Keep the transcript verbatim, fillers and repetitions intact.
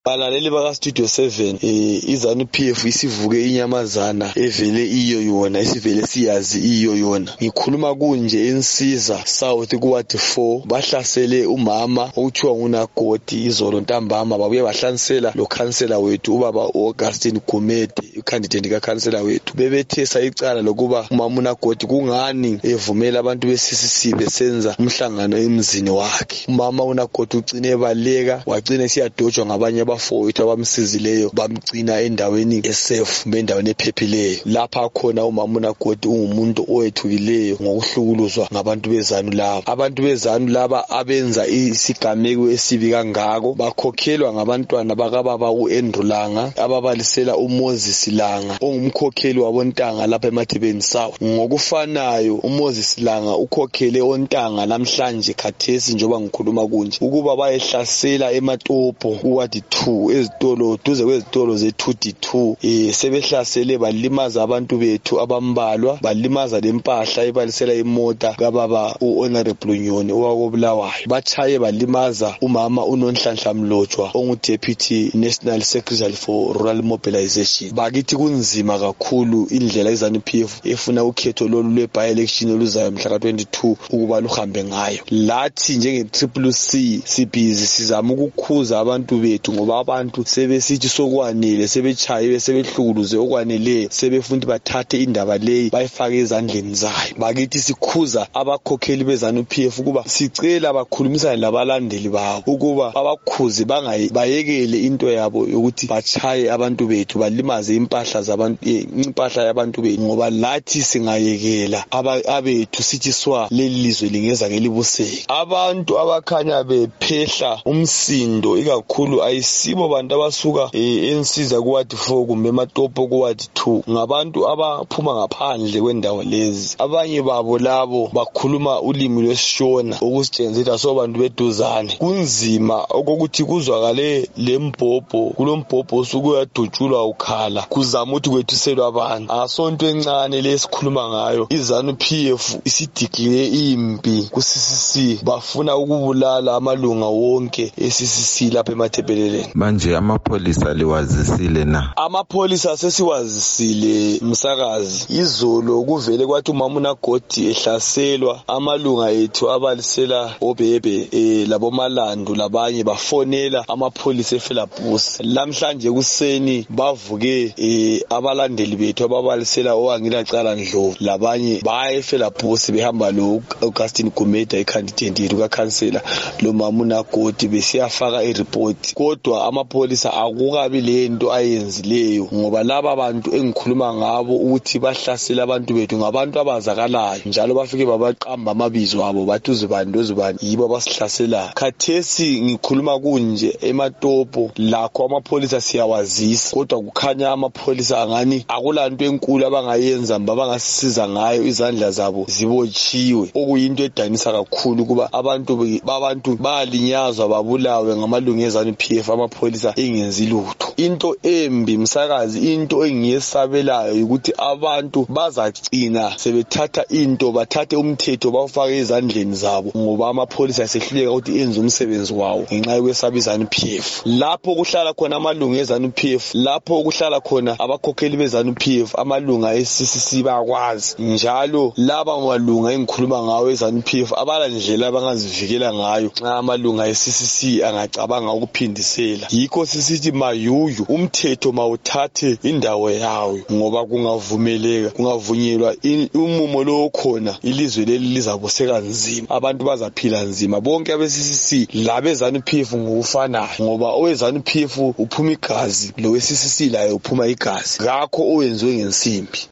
Balaleli baka Studio seven, eh izanu P F isivuke inyamazana evele iyo yona isivele siyazi iyo yona. Ngikhuluma kunje ensiza South kuward four bahlasele umama okuthiwa nguNagoti izolo ntambama babuye bahlansela lo councillor wethu ubaba Augustine Gumede ucandidate ka councillor wethu. Bebethesa icala lokuba umama uNagoti kungani evumela abantu be-C C C besenza umhlangano emzini wakhe. Umama uNagoti ucine baleka wagcina siyadojwa ngabanye abafowethu abamsizileyo bamgcina endaweni esafe endaweni ephephileyo. Lapha khona umama uNagoti ungumuntu owethukileyo ngokuhlukuluzwa ngabantu bezanu laba. Abantu bezanu laba abenza isigameko esibi kangako bakhokhelwa ngabantwana bakababa uAndrew Langa ababalisela uMoses Langa ongumkhokheli wabontanga lapha eMathebeni South. Ngokufanayo uMoses Langa ukhokhele ontanga namhlanje khathesi njoba ngikhuluma kunje ukuba bayehlasela eMatopo kuward two ezitolo duze kwezitolo ze two D two. Eh sebehlasele balimaza abantu bethu abambalwa, balimaza lempahla ebalisela imota kababa uHonorable Nyoni owakobulawayo. Bachaye balimaza umama uNonhlanhla Mlotshwa ongu Deputy National Secretary for Rural Mobilization. Bakithi kunzima kakhulu indlela izanu P F efuna ukhetho lolu lwe by election oluzayo mhla ka twenty-two ukuba luhambe ngayo. Lathi njenge Triple C sibhizi sizama ukukhuza abantu bethu ngoba abantu sebesithi sokwanele sebechayiwe sebehlukuluze okwanele sebefuna bathathe indaba leyi bayifake ezandleni zayo. Bakithi sikhuza abakhokheli bezanu P F ukuba sicela abakhulumisana labalandeli bawo ukuba abakhuzi bangayi bayekele into yabo yokuthi bachaye abantu bethu balimaze impahla zabantu impahla yabantu bethu ngoba lathi singayekela abethu sithi swa leli lizwe lingeza ngelibuseke. Abantu abakhanya bephehla umsindo ikakhulu ayisibo bantu abasuka ensiza kuward four kumbe eMatopo kuward two, ngabantu abaphuma ngaphandle kwendawo lezi. Abanye babo labo bakhuluma ulimi lwesishona okusitshenziswa sobantu beduzane. Kunzima okokuthi kuzwakale lembhobho kulombhobho osuku yadutshulwa ukhala kuzama ukuthi kwethuselwa abantu. Asonto encane lesikhuluma ngayo izanu P F isideclare impi ku C C C bafuna ukubulala amalunga wonke e-C C C lapha eMathebeleleni. Manje amapholisa liwazisile na? Amapholisa sesiwazisile msakazi. Izolo kuvele kwathi umama uNagoti ehlaselwa amalunga ethu abalisela obebe eh labo Malandu labanye bafonela amapholisa eFelabus. Lamhlanje kuseni bavuke eh abalandeli bethu ababalisela owangila cala Ndlovu labanye baya eFelabus behamba lo Augustine Gumede icandidate yethu ka councillor lo mama uNagoti besiyafaka ireport. Kodwa amapholisa akukabi lento ayenzileyo ngoba laba bantu engikhuluma ngabo ukuthi bahlasela abantu bethu ngabantu abazakalayo njalo bafike babaqamba amabizo abo bathi uzibani uzibani yibo basihlasela. Khathesi ngikhuluma kunje eMatopo lakho amapholisa siyawazisa kodwa kukhanya amapholisa angani akulanto enkulu abangayenza babangasiza ngayo izandla zabo zibotshiwe okuyinto edanisa kakhulu kuba abantu babantu balinyazwa babulawe ngamalungu ezanu P F amapholisa engenzi lutho. Into embi msakazi, into engiyesabelayo ukuthi abantu bazagcina sebethatha into bathathe umthetho bawufake ezandleni zabo ngoba amapholisa sehluleka ukuthi enze umsebenzi wawo ngenxa yokwesaba izanu P F. Lapho kuhlala khona amalungu ezanu P F, lapho kuhlala khona abakhokheli bezanu P F, amalunga e-C C C bakwazi njalo laba malunga engikhuluma ngawo ezanu P F abala ndlela abangazivikela ngayo nxa amalunga e-C C C angacabanga ukuphindisela. Yikho sisithi mayuyu umthetho mawuthathe indawo yawo ngoba kungavumeleka kungavunyelwa umumo lo khona ilizwe leli lizabuseka nzima, abantu bazaphila nzima bonke abe-C C C labezanu P F ngokufanayo ngoba owezanu P F uphuma igazi lo we-C C C laye uphuma igazi ngakho owenziwe ngensimbi.